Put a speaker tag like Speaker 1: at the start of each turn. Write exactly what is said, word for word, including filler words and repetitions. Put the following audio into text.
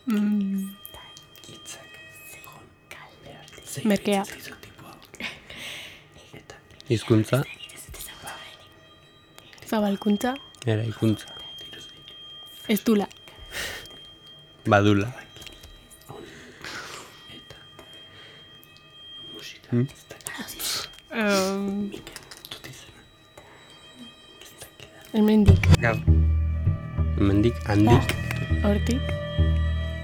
Speaker 1: Mm. Merkea.
Speaker 2: Hizkuntza.
Speaker 1: Zabalkuntza.
Speaker 2: Eraikuntza.
Speaker 1: Ez dula.
Speaker 2: Badula. Hmm?
Speaker 1: Um, hemendik.
Speaker 2: Hemendik, handik.
Speaker 1: Hortik.